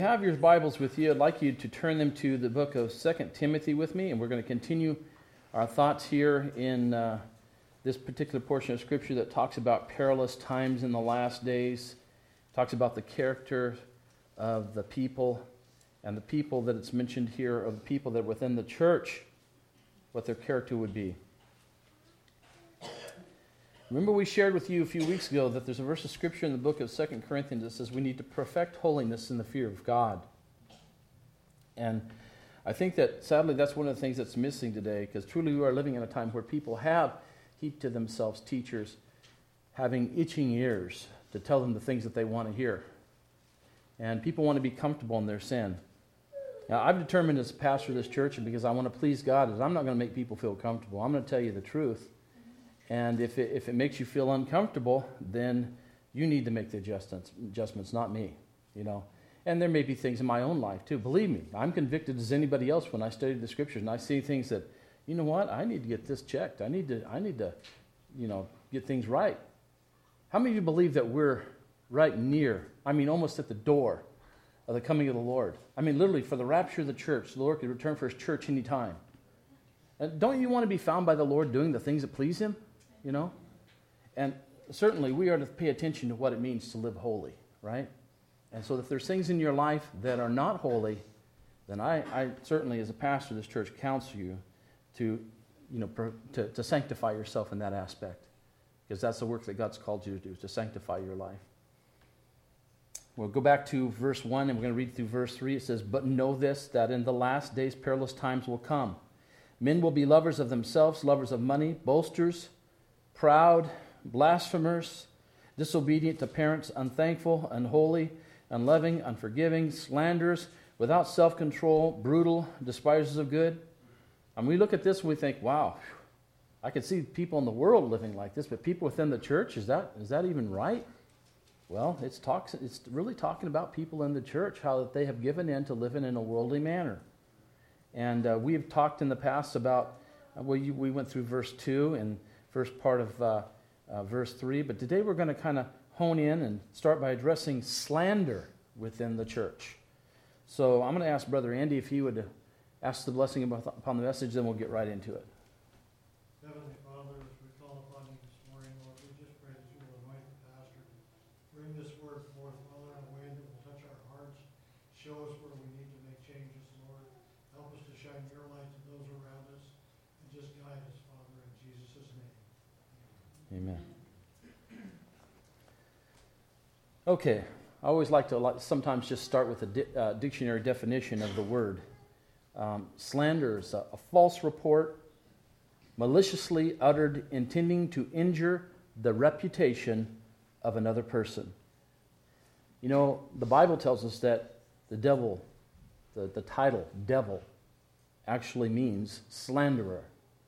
If you have your Bibles with you, I'd like you to turn them to the book of 2 Timothy with me, and we're going to continue our thoughts here in this particular portion of Scripture that talks about perilous times in the last days, talks about the character of the people, and the people that it's mentioned here are the people that are within the church, what their character would be. Remember we shared with you a few weeks ago that there's a verse of Scripture in the book of 2 Corinthians that says we need to perfect holiness in the fear of God. And I think that, sadly, that's one of the things that's missing today, because truly we are living in a time where people have heaped to themselves teachers having itching ears to tell them the things that they want to hear. And people want to be comfortable in their sin. Now, I've determined as a pastor of this church, and because I want to please God, is I'm not going to make people feel comfortable. I'm going to tell you the truth. And if it makes you feel uncomfortable, then you need to make the adjustments, not me, you know. And there may be things in my own life too. Believe me, I'm convicted as anybody else when I study the Scriptures and I see things that, you know what, I need to get this checked. I need to, you know, get things right. How many of you believe that we're right near, almost at the door of the coming of the Lord? Literally, for the rapture of the church, the Lord could return for His church any time. Don't you want to be found by the Lord doing the things that please Him? You know? And certainly we are to pay attention to what it means to live holy, right? And so if there's things in your life that are not holy, then I certainly, as a pastor of this church, counsel you to sanctify yourself in that aspect. Because that's the work that God's called you to do, to sanctify your life. We'll go back to verse 1, and we're going to read through verse 3. It says, "But know this, that in the last days perilous times will come. Men will be lovers of themselves, lovers of money, boasters, proud, blasphemers, disobedient to parents, unthankful, unholy, unloving, unforgiving, slanderers, without self-control, brutal, despisers of good." And we look at this and we think, wow, I could see people in the world living like this, but people within the church, is that even right? Well, it's really talking about people in the church, how that they have given in to living in a worldly manner. And we have talked in the past about, we went through verse 2 and first part of verse 3, but today we're going to kind of hone in and start by addressing slander within the church. So I'm going to ask Brother Andy if he would ask the blessing upon the message, then we'll get right into it. Heavenly Father, as we call upon you this morning, Lord, we just pray that you will anoint the pastor to bring this word forth, Father, in a way that will touch our hearts, show us where we need to make changes, Lord. Help us to shine your light to those around us, and just guide us, Father, in Jesus' name. Amen. Okay, I always like to sometimes just start with a dictionary definition of the word. Slander is a false report, maliciously uttered, intending to injure the reputation of another person. You know, the Bible tells us that the devil, the title devil, actually means slanderer.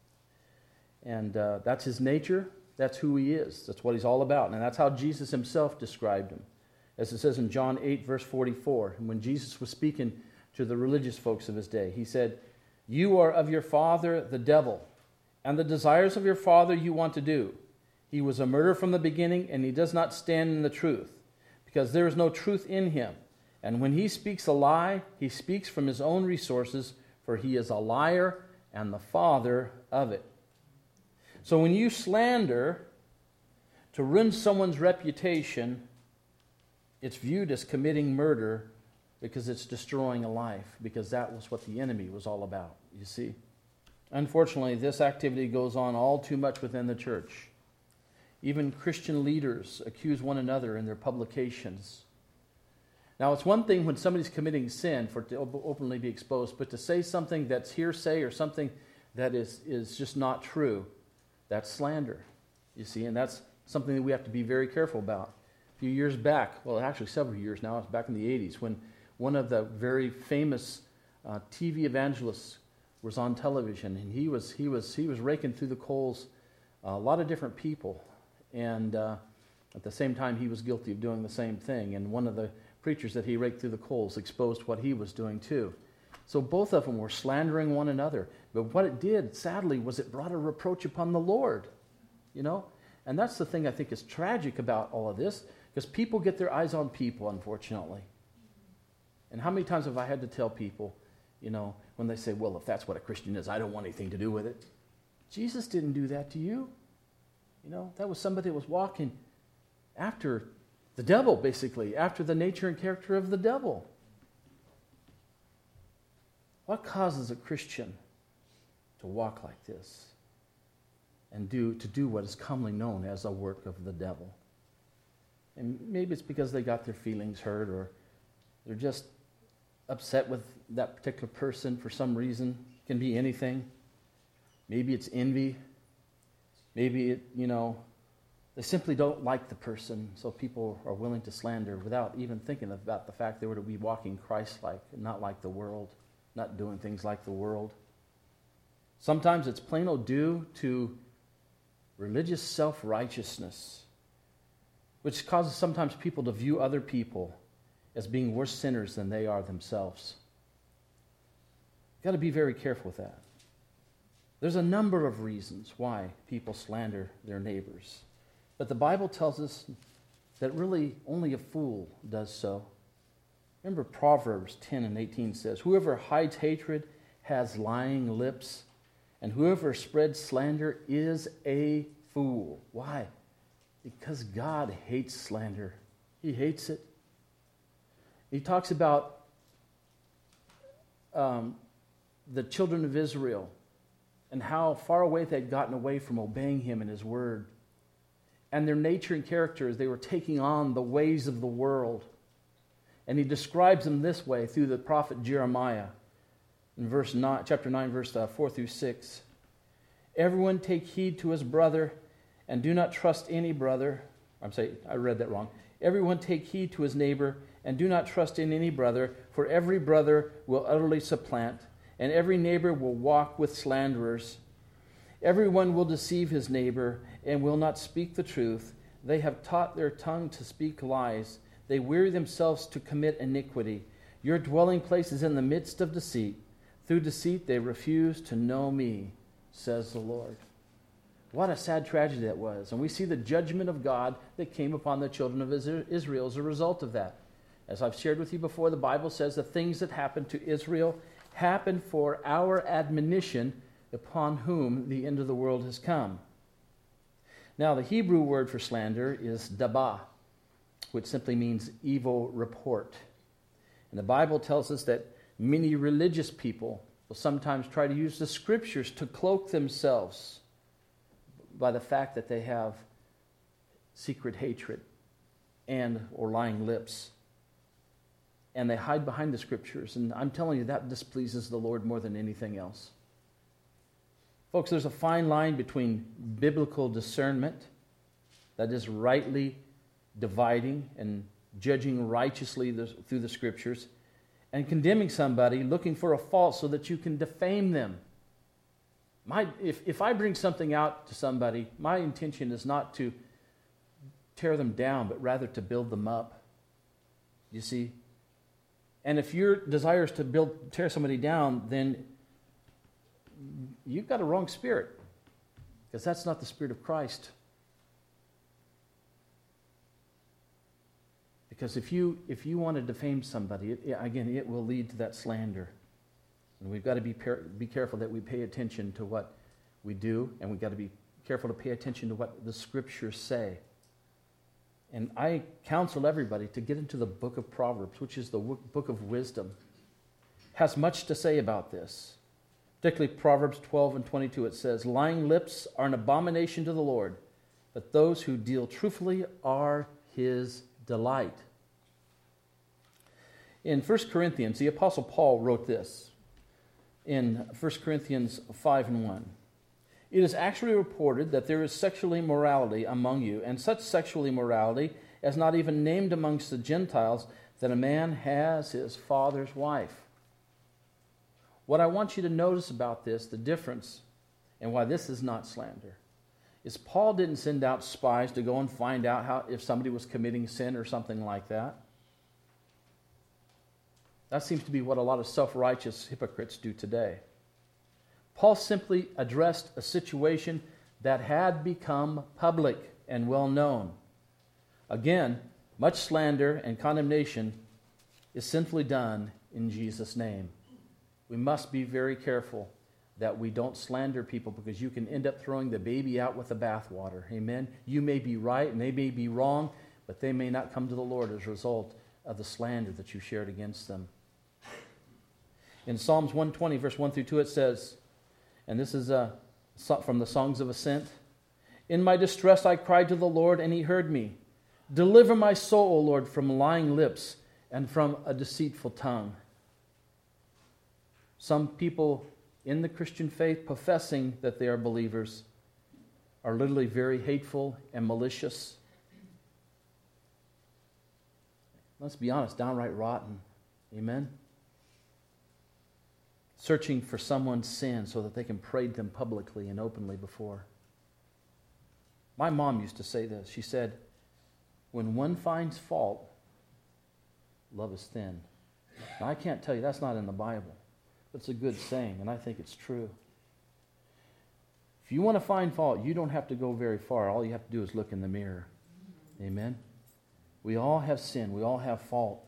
And that's his nature. That's who he is. That's what he's all about. And that's how Jesus himself described him. As it says in John 8, verse 44, and when Jesus was speaking to the religious folks of his day, he said, "You are of your father, the devil, and the desires of your father you want to do. He was a murderer from the beginning, and he does not stand in the truth, because there is no truth in him. And when he speaks a lie, he speaks from his own resources, for he is a liar and the father of it." So when you slander to ruin someone's reputation, it's viewed as committing murder because it's destroying a life, because that was what the enemy was all about, you see. Unfortunately, this activity goes on all too much within the church. Even Christian leaders accuse one another in their publications. Now, it's one thing when somebody's committing sin for it to openly be exposed, but to say something that's hearsay or something that is just not true, that's slander, you see, and that's something that we have to be very careful about. A few years back, well, actually several years now, it's back in the 80s, when one of the very famous TV evangelists was on television, and he was raking through the coals a lot of different people, and at the same time he was guilty of doing the same thing, and one of the preachers that he raked through the coals exposed what he was doing too. So both of them were slandering one another. But what it did, sadly, was it brought a reproach upon the Lord, you know? And that's the thing I think is tragic about all of this, because people get their eyes on people, unfortunately. And how many times have I had to tell people, when they say, well, if that's what a Christian is, I don't want anything to do with it. Jesus didn't do that to you. That was somebody that was walking after the devil, basically, after the nature and character of the devil. What causes a Christian to walk like this and to do what is commonly known as a work of the devil? And maybe it's because they got their feelings hurt, or they're just upset with that particular person for some reason. It can be anything. Maybe it's envy. Maybe they simply don't like the person, so people are willing to slander without even thinking about the fact they were to be walking Christ-like and not like the world, not doing things like the world. Sometimes it's plain old due to religious self-righteousness, which causes sometimes people to view other people as being worse sinners than they are themselves. You've got to be very careful with that. There's a number of reasons why people slander their neighbors. But the Bible tells us that really only a fool does so. Remember Proverbs 10 and 18 says, whoever hides hatred has lying lips, and whoever spreads slander is a fool. Why? Because God hates slander. He hates it. He talks about the children of Israel and how far away they'd gotten away from obeying Him and His Word. And their nature and character as they were taking on the ways of the world. And He describes them this way through the prophet Jeremiah in chapter 9, verse 4 through 6. Everyone take heed to his brother, and do not trust any brother. I read that wrong. Everyone take heed to his neighbor, and do not trust in any brother, for every brother will utterly supplant, and every neighbor will walk with slanderers. Everyone will deceive his neighbor, and will not speak the truth. They have taught their tongue to speak lies. They weary themselves to commit iniquity. Your dwelling place is in the midst of deceit. Through deceit they refuse to know me, says the Lord. What a sad tragedy that was. And we see the judgment of God that came upon the children of Israel as a result of that. As I've shared with you before, the Bible says the things that happened to Israel happened for our admonition, upon whom the end of the world has come. Now, the Hebrew word for slander is dabah, which simply means evil report. And the Bible tells us that many religious people will sometimes try to use the Scriptures to cloak themselves by the fact that they have secret hatred or lying lips. And they hide behind the Scriptures. And I'm telling you, that displeases the Lord more than anything else. Folks, there's a fine line between biblical discernment, that is rightly dividing and judging righteously through the Scriptures, and condemning somebody, looking for a fault so that you can defame them. If I bring something out to somebody, my intention is not to tear them down, but rather to build them up. You see? And if your desire is to tear somebody down, then you've got a wrong spirit, because that's not the Spirit of Christ. Because if you want to defame somebody, it will lead to that slander. And we've got to be careful that we pay attention to what we do, and we've got to be careful to pay attention to what the Scriptures say. And I counsel everybody to get into the book of Proverbs, which is the book of wisdom. It has much to say about this. Particularly Proverbs 12 and 22, it says, lying lips are an abomination to the Lord, but those who deal truthfully are His delight. In 1 Corinthians, the Apostle Paul wrote this in 1 Corinthians 5 and 1. It is actually reported that there is sexual immorality among you, and such sexual immorality as not even named amongst the Gentiles, that a man has his father's wife. What I want you to notice about this, the difference, and why this is not slander, is Paul didn't send out spies to go and find out if somebody was committing sin or something like that. That seems to be what a lot of self-righteous hypocrites do today. Paul simply addressed a situation that had become public and well known. Again, much slander and condemnation is sinfully done in Jesus' name. We must be very careful that we don't slander people, because you can end up throwing the baby out with the bathwater. Amen? You may be right and they may be wrong, but they may not come to the Lord as a result of the slander that you shared against them. In Psalms 120, verse 1 through 2, it says, and this is from the Songs of Ascent, "In my distress I cried to the Lord, and he heard me. Deliver my soul, O Lord, from lying lips and from a deceitful tongue." Some people in the Christian faith, professing that they are believers, are literally very hateful and malicious. Let's be honest, downright rotten. Amen? Searching for someone's sin so that they can parade them publicly and openly before. My mom used to say this. She said, "When one finds fault, love is thin." Now, I can't tell you, that's not in the Bible. It's a good saying, and I think it's true. If you want to find fault, you don't have to go very far. All you have to do is look in the mirror. Amen? We all have sin. We all have fault.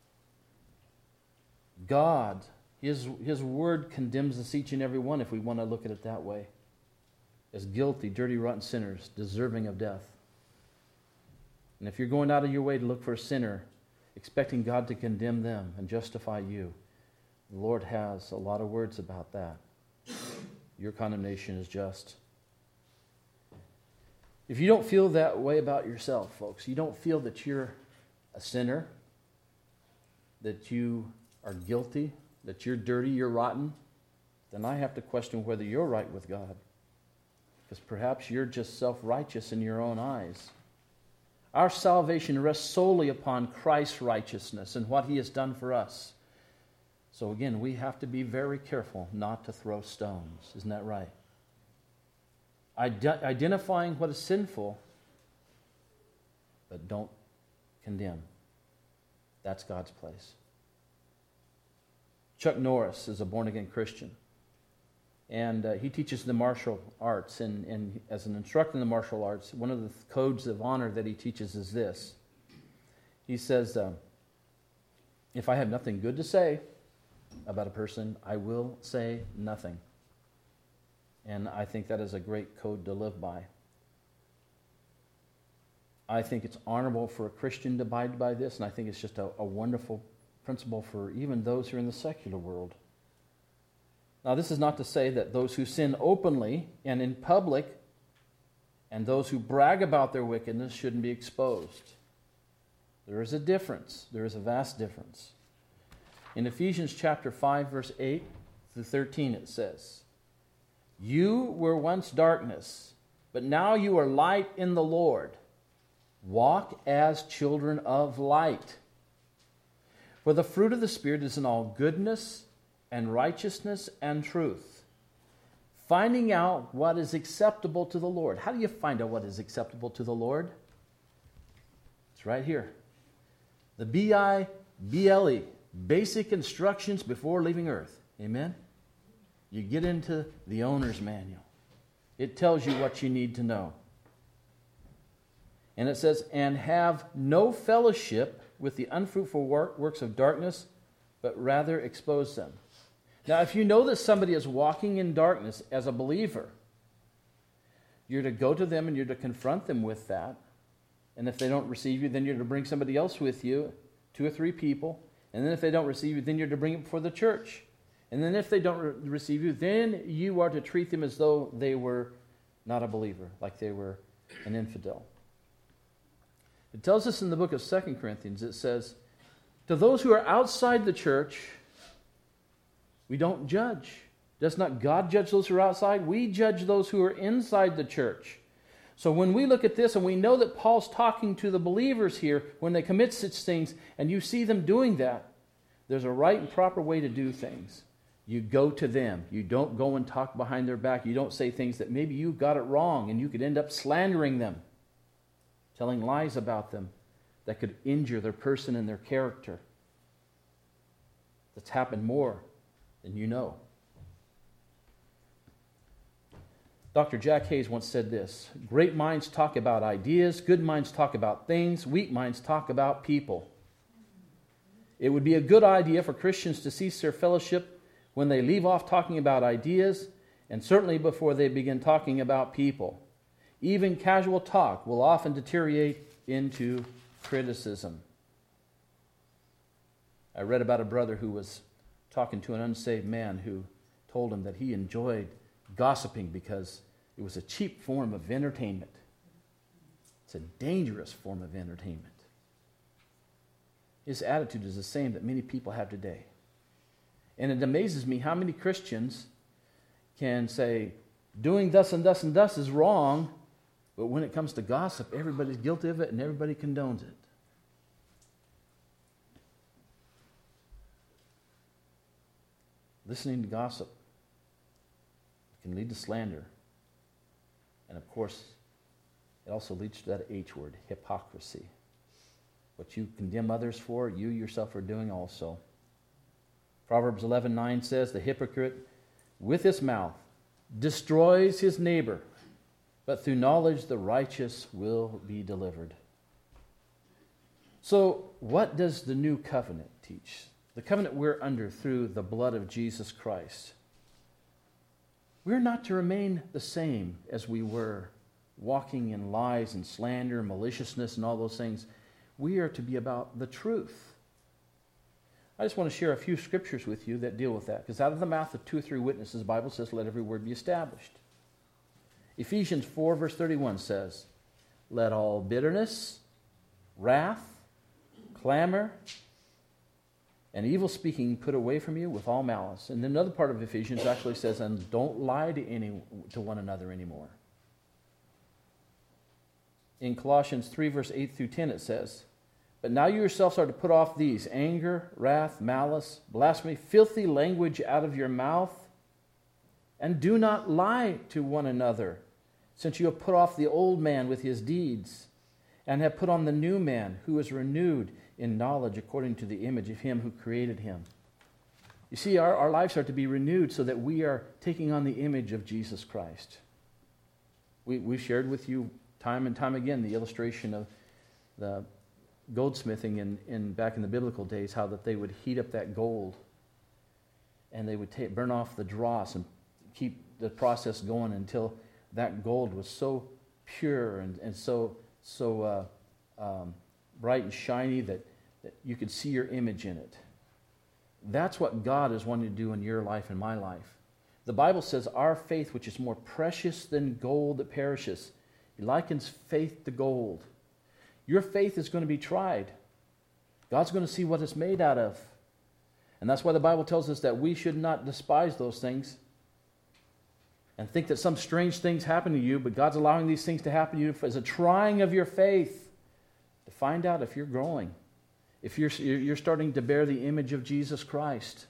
God, His Word condemns us each and every one, if we want to look at it that way, as guilty, dirty, rotten sinners, deserving of death. And if you're going out of your way to look for a sinner, expecting God to condemn them and justify you, the Lord has a lot of words about that. Your condemnation is just. If you don't feel that way about yourself, folks, you don't feel that you're a sinner, that you are guilty, that you're dirty, you're rotten, then I have to question whether you're right with God. Because perhaps you're just self-righteous in your own eyes. Our salvation rests solely upon Christ's righteousness and what He has done for us. So again, we have to be very careful not to throw stones. Isn't that right? Identifying what is sinful, but don't condemn. That's God's place. Chuck Norris is a born-again Christian. And he teaches the martial arts. And as an instructor in the martial arts, one of the codes of honor that he teaches is this. He says, if I have nothing good to say about a person, I will say nothing. And I think that is a great code to live by. I think it's honorable for a Christian to abide by this, and I think it's just a wonderful principle for even those who are in the secular world. Now, this is not to say that those who sin openly and in public and those who brag about their wickedness shouldn't be exposed. There is a difference. There is a vast difference. In Ephesians chapter 5, verse 8 through 13, it says, "You were once darkness, but now you are light in the Lord. Walk as children of light. For the fruit of the Spirit is in all goodness and righteousness and truth, finding out what is acceptable to the Lord." How do you find out what is acceptable to the Lord? It's right here. The BIBLE, basic instructions before leaving earth. Amen? You get into the owner's manual. It tells you what you need to know. And it says, "And have no fellowship with the unfruitful works of darkness, but rather expose them." Now, if you know that somebody is walking in darkness as a believer, you're to go to them and you're to confront them with that. And if they don't receive you, then you're to bring somebody else with you, 2 or 3 people. And then if they don't receive you, then you're to bring it before the church. And then if they don't receive you, then you are to treat them as though they were not a believer, like they were an infidel. It tells us in the book of 2 Corinthians, it says, "To those who are outside the church, we don't judge. Does not God judge those who are outside? We judge those who are inside the church." So when we look at this and we know that Paul's talking to the believers here when they commit such things, and you see them doing that, there's a right and proper way to do things. You go to them. You don't go and talk behind their back. You don't say things that maybe you got it wrong and you could end up slandering them, telling lies about them that could injure their person and their character. That's happened more than you know. Dr. Jack Hayes once said this: "Great minds talk about ideas, good minds talk about things, weak minds talk about people." It would be a good idea for Christians to cease their fellowship when they leave off talking about ideas, and certainly before they begin talking about people. Even casual talk will often deteriorate into criticism. I read about a brother who was talking to an unsaved man who told him that he enjoyed gossiping because it was a cheap form of entertainment. It's a dangerous form of entertainment. His attitude is the same that many people have today. And it amazes me how many Christians can say, doing thus and thus and thus is wrong, but when it comes to gossip, everybody's guilty of it and everybody condones it. Listening to gossip can lead to slander. And of course, it also leads to that H word, hypocrisy. What you condemn others for, you yourself are doing also. Proverbs 11:9 says, the hypocrite with his mouth destroys his neighbor, but through knowledge the righteous will be delivered. So, what does the new covenant teach? The covenant we're under through the blood of Jesus Christ. We're not to remain the same as we were, walking in lies and slander, maliciousness and all those things. We are to be about the truth. I just want to share a few scriptures with you that deal with that, because out of the mouth of 2 or 3 witnesses, the Bible says, let every word be established. Ephesians 4 verse 31 says, let all bitterness, wrath, clamor, and evil speaking put away from you with all malice. And then another part of Ephesians actually says, and don't lie to one another anymore. In Colossians 3 verse 8 through 10 it says, but now you yourselves are to put off these, anger, wrath, malice, blasphemy, filthy language out of your mouth, and do not lie to one another, since you have put off the old man with his deeds, and have put on the new man, who is renewed in knowledge according to the image of him who created him. You see, our lives are to be renewed so that we are taking on the image of Jesus Christ. We've shared with you time and time again the illustration of the goldsmithing in back in the biblical days, how that they would heat up that gold and they would burn off the dross and keep the process going until that gold was so pure and so bright and shiny that you could see your image in it. That's what God is wanting to do in your life and my life. The Bible says our faith, which is more precious than gold that perishes, he likens faith to gold. Your faith is going to be tried. God's going to see what it's made out of. And that's why the Bible tells us that we should not despise those things and think that some strange things happen to you, but God's allowing these things to happen to you as a trying of your faith to find out if you're growing, if you're starting to bear the image of Jesus Christ.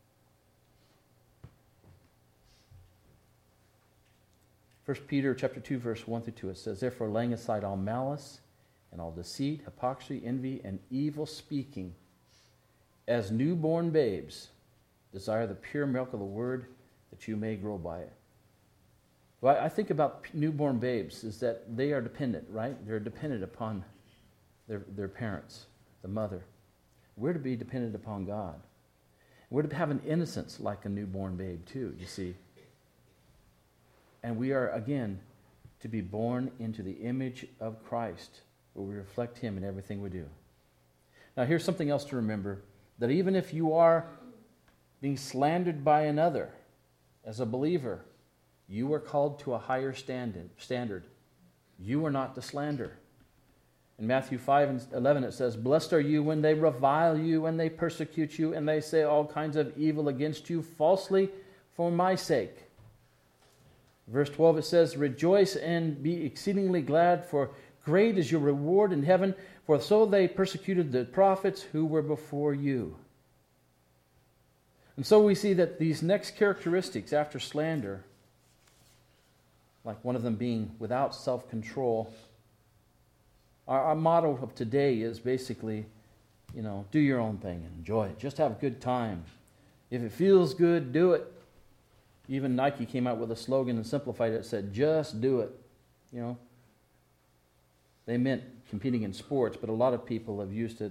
1 Peter chapter 2, verse 1 through 2, it says, therefore laying aside all malice and all deceit, hypocrisy, envy, and evil speaking, as newborn babes, desire the pure milk of the word, that you may grow by it. Well, I think about newborn babes is that they are dependent, right? They're dependent upon their parents, the mother. We're to be dependent upon God. We're to have an innocence like a newborn babe too, you see. And we are, again, to be born into the image of Christ, where we reflect him in everything we do. Now here's something else to remember, that even if you are being slandered by another as a believer, you are called to a higher standard. You are not to slander. In Matthew 5 and 11 it says, blessed are you when they revile you and they persecute you and they say all kinds of evil against you falsely for my sake. Verse 12 it says, rejoice and be exceedingly glad, for great is your reward in heaven, for so they persecuted the prophets who were before you. And so we see that these next characteristics after slander, like one of them being without self-control, our motto of today is basically, do your own thing and enjoy it. Just have a good time. If it feels good, do it. Even Nike came out with a slogan and simplified it. It said, just do it. They meant competing in sports, but a lot of people have used it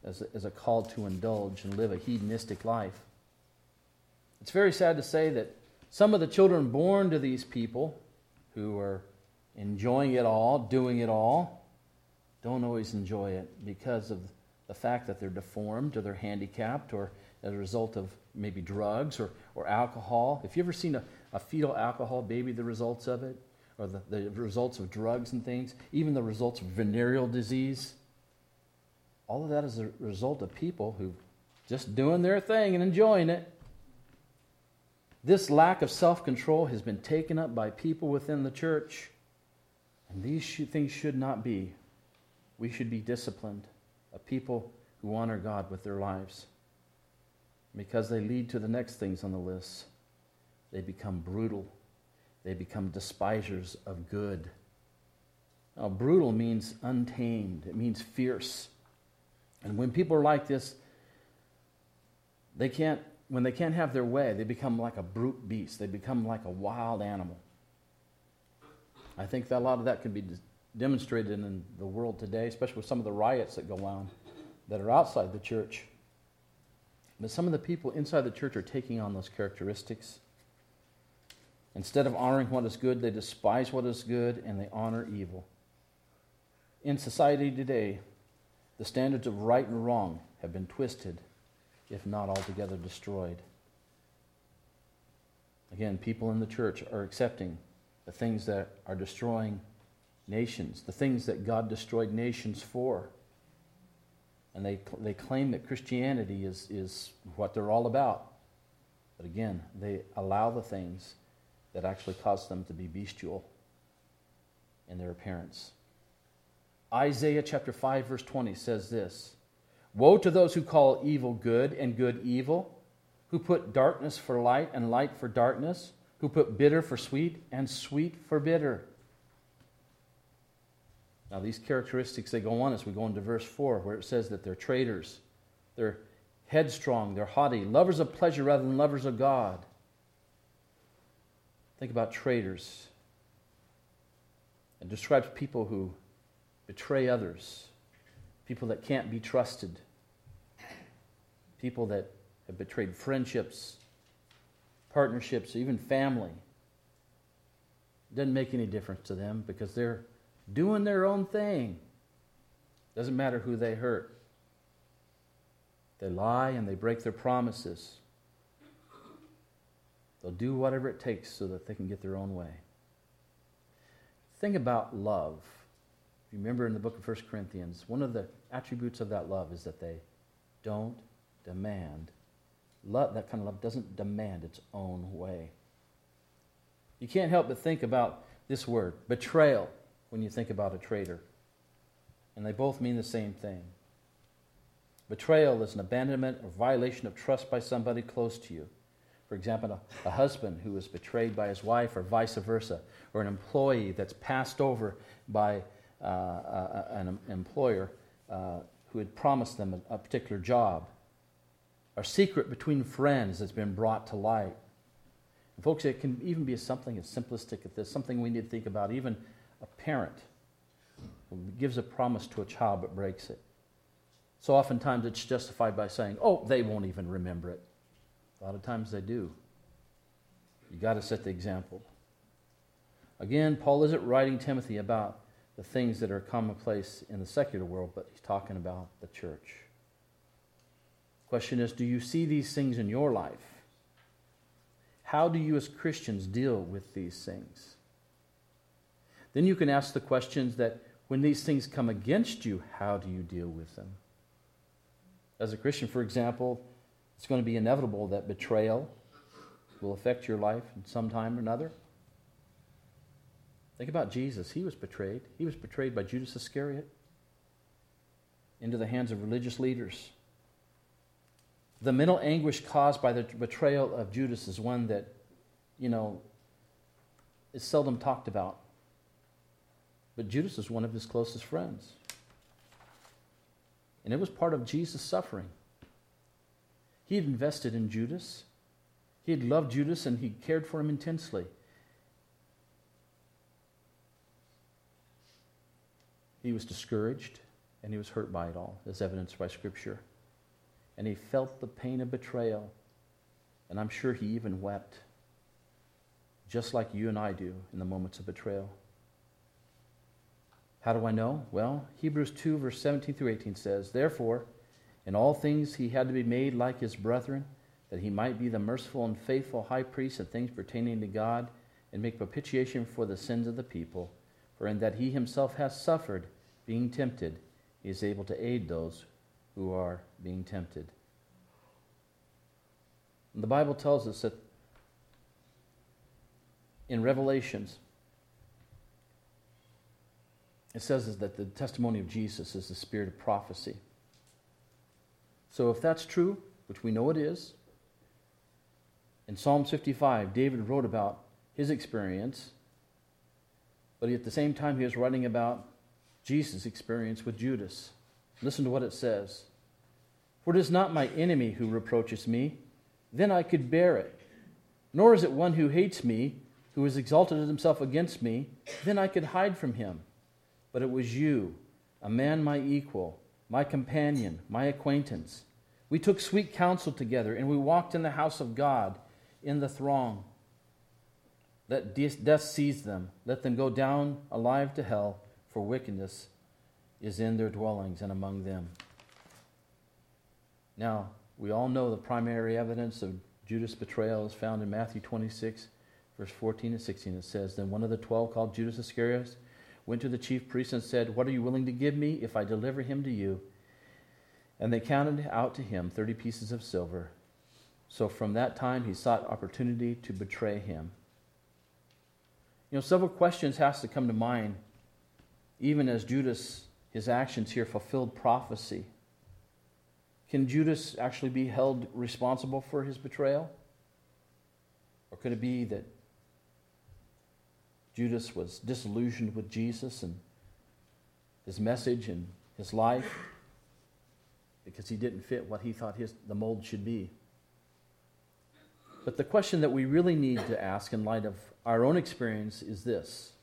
as a call to indulge and live a hedonistic life. It's very sad to say that some of the children born to these people who are enjoying it all, doing it all, don't always enjoy it because of the fact that they're deformed or they're handicapped or as a result of maybe drugs or alcohol. Have you ever seen a fetal alcohol baby, the results of it? Or the results of drugs and things? Even the results of venereal disease? All of that is a result of people who just doing their thing and enjoying it. This lack of self-control has been taken up by people within the church. And these things should not be. We should be disciplined, a people who honor God with their lives. Because they lead to the next things on the list. They become brutal. They become despisers of good. Now, brutal means untamed. It means fierce. And when people are like this, when they can't have their way, they become like a brute beast. They become like a wild animal. I think that a lot of that can be demonstrated in the world today, especially with some of the riots that go on that are outside the church. But some of the people inside the church are taking on those characteristics. Instead of honoring what is good, they despise what is good and they honor evil. In society today, the standards of right and wrong have been twisted, if not altogether destroyed. Again, people in the church are accepting the things that are destroying nations, the things that God destroyed nations for. And they claim that Christianity is what they're all about. But again, they allow the things that actually cause them to be bestial in their appearance. Isaiah chapter 5 verse 20 says this, "Woe to those who call evil good and good evil, who put darkness for light and light for darkness, who put bitter for sweet and sweet for bitter." Now these characteristics, they go on as we go into verse 4, where it says that they're traitors, they're headstrong, they're haughty, lovers of pleasure rather than lovers of God. Think about traitors. It describes people who betray others, people that can't be trusted, people that have betrayed friendships, partnerships, even family. It doesn't make any difference to them because they're doing their own thing. Doesn't matter who they hurt. They lie and they break their promises. They'll do whatever it takes so that they can get their own way. Think about love. If you remember in the book of 1 Corinthians, one of the attributes of that love is that they don't demand. Love, that kind of love doesn't demand its own way. You can't help but think about this word, betrayal, when you think about a traitor. And they both mean the same thing. Betrayal is an abandonment or violation of trust by somebody close to you. For example, a husband who is betrayed by his wife or vice versa, or an employee that's passed over by an employer who had promised them a particular job. A secret between friends has been brought to light. And folks, it can even be something as simplistic as this, something we need to think about. Even a parent who gives a promise to a child but breaks it. So oftentimes it's justified by saying, oh, they won't even remember it. A lot of times they do. You got to set the example. Again, Paul isn't writing Timothy about the things that are commonplace in the secular world, but he's talking about the church. Question is, do you see these things in your life? How do you as Christians deal with these things? Then you can ask the questions that when these things come against you, how do you deal with them? As a Christian, for example, it's going to be inevitable that betrayal will affect your life in some time or another. Think about Jesus. He was betrayed. He was betrayed by Judas Iscariot into the hands of religious leaders. The mental anguish caused by the betrayal of Judas is one that, is seldom talked about. But Judas is one of his closest friends. And it was part of Jesus' suffering. He had invested in Judas. He had loved Judas and he cared for him intensely. He was discouraged. and he was hurt by it all, as evidenced by Scripture. And he felt the pain of betrayal, and I'm sure he even wept, just like you and I do in the moments of betrayal. How do I know? Well, Hebrews 2, verse 17 through 18 says, "Therefore, in all things he had to be made like his brethren, that he might be the merciful and faithful high priest of things pertaining to God, and make propitiation for the sins of the people. For in that he himself has suffered, being tempted, he is able to aid those who are being tempted." And the Bible tells us that in Revelations, it says that the testimony of Jesus is the spirit of prophecy. So if that's true, which we know it is, in Psalm 55, David wrote about his experience, but at the same time he was writing about Jesus' experience with Judas. Listen to what it says. "For it is not my enemy who reproaches me, then I could bear it. Nor is it one who hates me, who has exalted himself against me, then I could hide from him. But it was you, a man my equal, my companion, my acquaintance. We took sweet counsel together, and we walked in the house of God in the throng. Let death seize them. Let them go down alive to hell, for wickedness is in their dwellings and among them." Now, we all know the primary evidence of Judas' betrayal is found in Matthew 26, verse 14 and 16. It says, "Then one of the 12, called Judas Iscariot, went to the chief priests and said, 'What are you willing to give me if I deliver him to you?' And they counted out to him 30 pieces of silver. So from that time he sought opportunity to betray him." Several questions has to come to mind, even as Judas, his actions here fulfilled prophecy. Can Judas actually be held responsible for his betrayal? Or could it be that Judas was disillusioned with Jesus and his message and his life because he didn't fit what he thought the mold should be? But the question that we really need to ask in light of our own experience is this: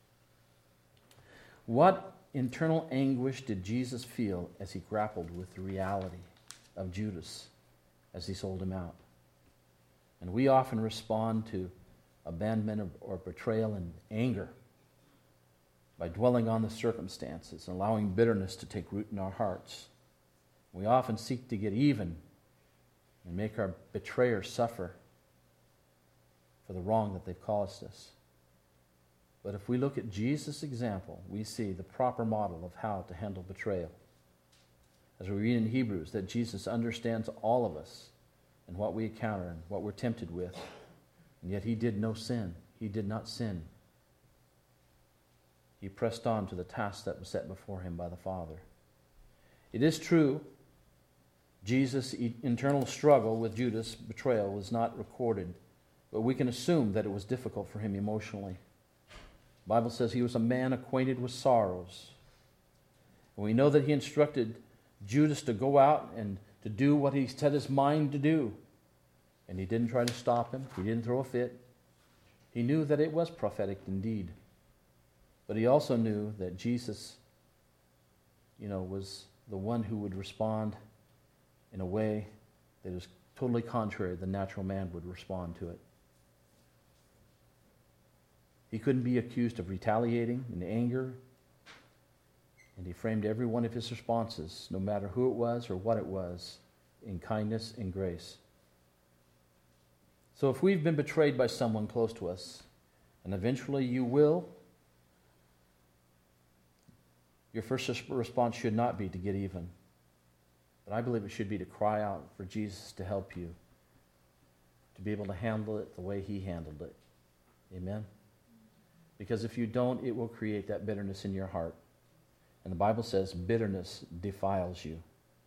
what internal anguish did Jesus feel as he grappled with the reality of Judas as he sold him out? And we often respond to abandonment or betrayal in anger by dwelling on the circumstances and allowing bitterness to take root in our hearts. We often seek to get even and make our betrayer suffer for the wrong that they've caused us. But if we look at Jesus' example, we see the proper model of how to handle betrayal. As we read in Hebrews, that Jesus understands all of us and what we encounter and what we're tempted with, and yet he did no sin. He did not sin. He pressed on to the task that was set before him by the Father. It is true, Jesus' internal struggle with Judas' betrayal was not recorded, but we can assume that it was difficult for him emotionally. The Bible says he was a man acquainted with sorrows. And we know that he instructed Judas to go out and to do what he set his mind to do. And he didn't try to stop him. He didn't throw a fit. He knew that it was prophetic indeed. But he also knew that Jesus, was the one who would respond in a way that is totally contrary to the natural man would respond to it. He couldn't be accused of retaliating in anger, and he framed every one of his responses, no matter who it was or what it was, in kindness and grace. So if we've been betrayed by someone close to us, and eventually you will, your first response should not be to get even. But I believe it should be to cry out for Jesus to help you, to be able to handle it the way he handled it. Amen? Because if you don't, it will create that bitterness in your heart. And the Bible says bitterness defiles you.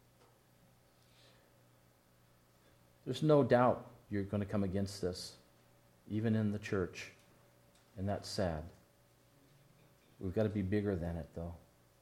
There's no doubt you're going to come against this, even in the church. And that's sad. We've got to be bigger than it, though.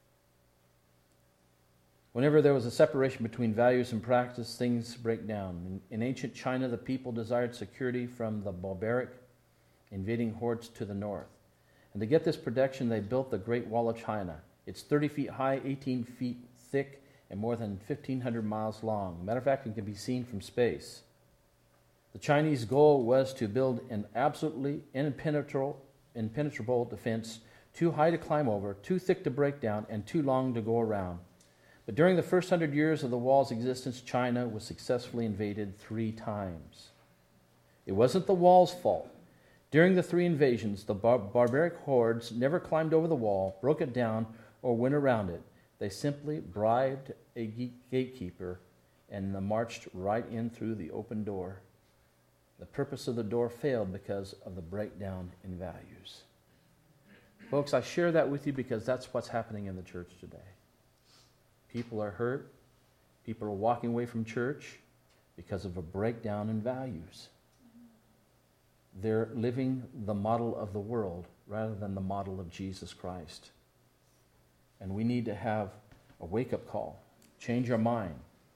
Whenever there was a separation between values and practice, things break down. In ancient China, the people desired security from the barbaric invading hordes to the north. And to get this protection, they built the Great Wall of China. It's 30 feet high, 18 feet thick, and more than 1,500 miles long. Matter of fact, it can be seen from space. The Chinese goal was to build an absolutely impenetrable defense, too high to climb over, too thick to break down, and too long to go around. But during the first 100 years of the wall's existence, China was successfully invaded 3 times. It wasn't the wall's fault. During the 3 invasions, the barbaric hordes never climbed over the wall, broke it down, or went around it. They simply bribed a gatekeeper and marched right in through the open door. The purpose of the door failed because of the breakdown in values. Folks, I share that with you because that's what's happening in the church today. People are hurt. People are walking away from church because of a breakdown in values. They're living the model of the world rather than the model of Jesus Christ. And we need to have a wake-up call. Change our mind.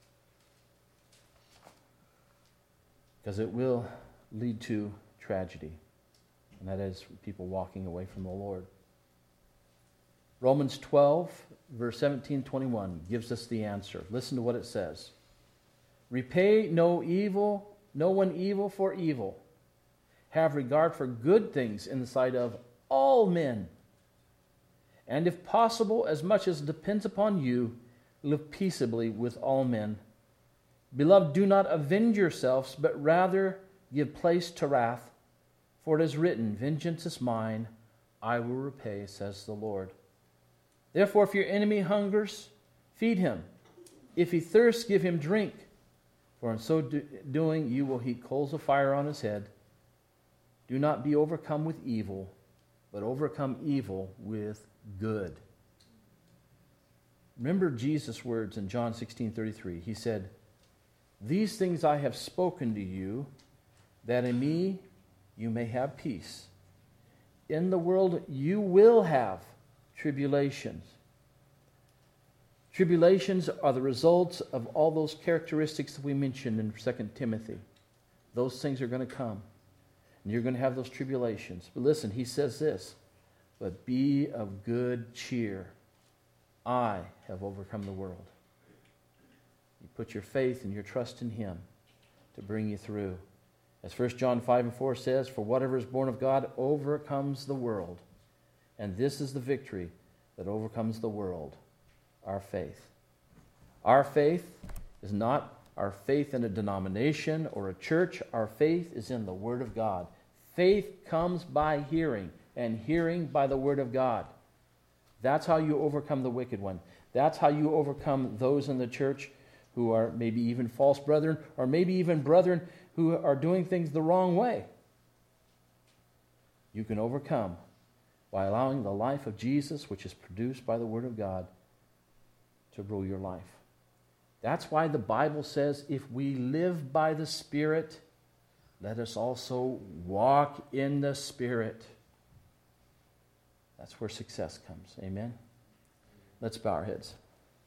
Because it will lead to tragedy. And that is people walking away from the Lord. Romans 12, verse 17-21 gives us the answer. Listen to what it says. Repay no one evil for evil. Have regard for good things in the sight of all men. And if possible, as much as depends upon you, live peaceably with all men. Beloved, do not avenge yourselves, but rather give place to wrath. For it is written, vengeance is mine, I will repay, says the Lord. Therefore, if your enemy hungers, feed him. If he thirsts, give him drink. For in so doing, you will heap coals of fire on his head. Do not be overcome with evil, but overcome evil with good. Remember Jesus' words in John 16:33. He said, these things I have spoken to you, that in me you may have peace. In the world you will have tribulations. Tribulations are the results of all those characteristics that we mentioned in 2 Timothy. Those things are going to come. And you're going to have those tribulations. But listen, he says this, but be of good cheer. I have overcome the world. You put your faith and your trust in him to bring you through. As 1 John 5:4 says, for whatever is born of God overcomes the world. And this is the victory that overcomes the world, our faith. Our faith is not our faith in a denomination or a church. Our faith is in the Word of God. Faith comes by hearing, and hearing by the Word of God. That's how you overcome the wicked one. That's how you overcome those in the church who are maybe even false brethren, or maybe even brethren who are doing things the wrong way. You can overcome by allowing the life of Jesus, which is produced by the Word of God, to rule your life. That's why the Bible says, if we live by the Spirit, let us also walk in the Spirit. That's where success comes. Amen? Let's bow our heads.